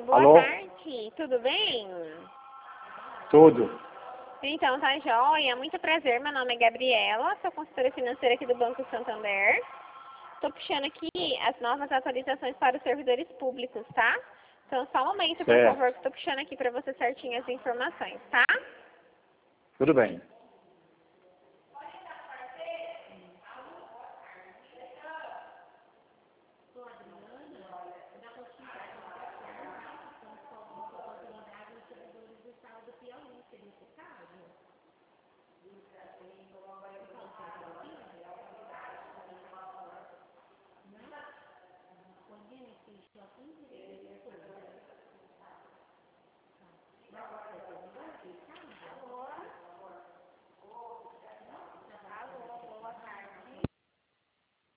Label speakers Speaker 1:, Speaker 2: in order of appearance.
Speaker 1: boa
Speaker 2: Alô?
Speaker 1: tarde. Tudo bem?
Speaker 2: Tudo.
Speaker 1: Então, tá joia. Muito prazer. Meu nome é Gabriela, sou consultora financeira aqui do Banco Santander. Estou puxando aqui as novas atualizações para os servidores públicos, tá? Então, só um momento, por
Speaker 2: Certo.
Speaker 1: favor, que estou puxando aqui para você certinho as informações, tá?
Speaker 2: Tudo bem.